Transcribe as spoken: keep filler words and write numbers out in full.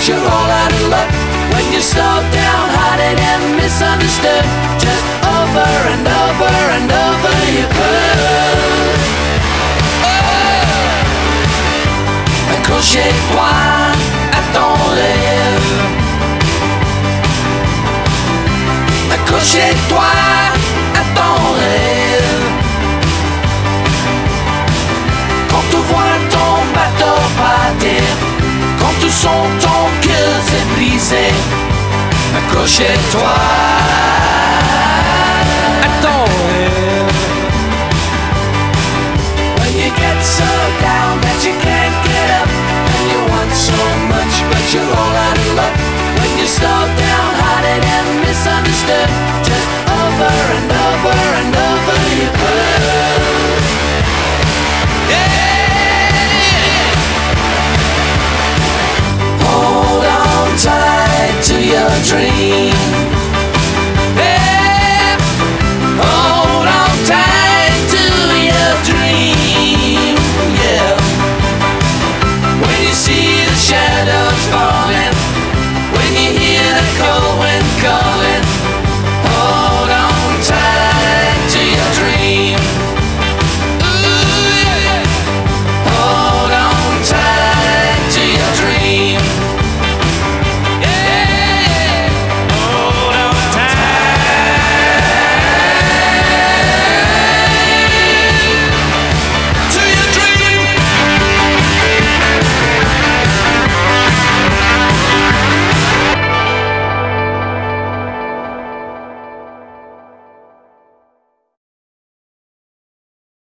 you're all out of luck. When you're slow down-hearted and misunderstood, just over and over and over you could. Oh! Accroche-toi à ton rêve. Accroche-toi à ton rêve. Quand tu vois ton bateau partir, quand tu sens ton cœur s'est brisé, accroche-toi à ton rêve. When you get so down that you can't get up, and you want so much but you're all out of luck. When you're slow down-hearted and misunderstood, just over and over and over